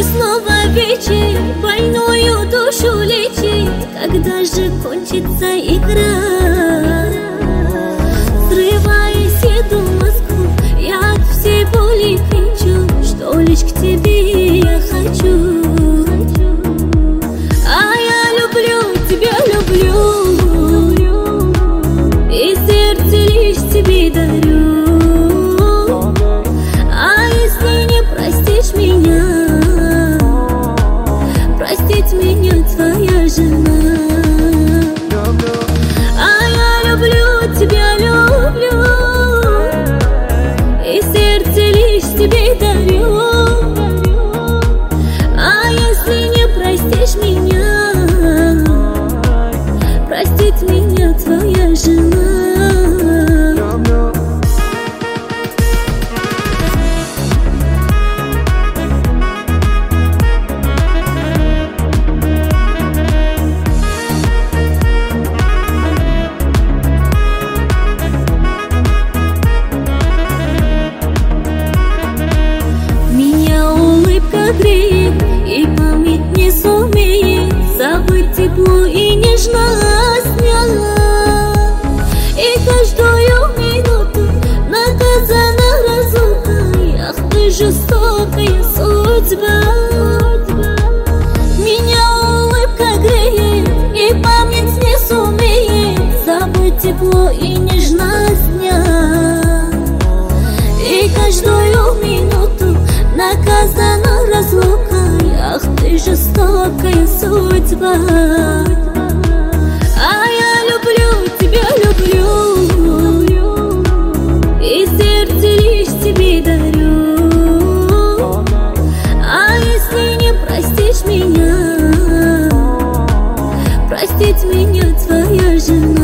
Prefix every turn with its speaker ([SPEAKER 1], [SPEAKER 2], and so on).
[SPEAKER 1] снова вечер, больную душу лечит. Когда же кончится игра? Срываясь, иду в Москву, я от всей боли кричу, что лишь к тебе я хочу. А я люблю тебя, люблю, и сердце лишь тебе дарю. А если не простишь меня, простить меня твоя жена. А я люблю тебя, люблю, и сердце лишь тебе дарю. А если не простишь меня, простить меня твоя жена. Греет, и память не сумеет забыть тепло и нежность дня. И каждую минуту наказана разлукой. Ах ты жестокая судьба. Меня улыбка греет, и память не сумеет забыть тепло и нежность дня. И каждую минуту наказана разлукой. Ах ты жестокая судьба. А я люблю тебя, люблю, и сердце лишь тебе дарю. А если не простишь меня, простить меня твоя жена.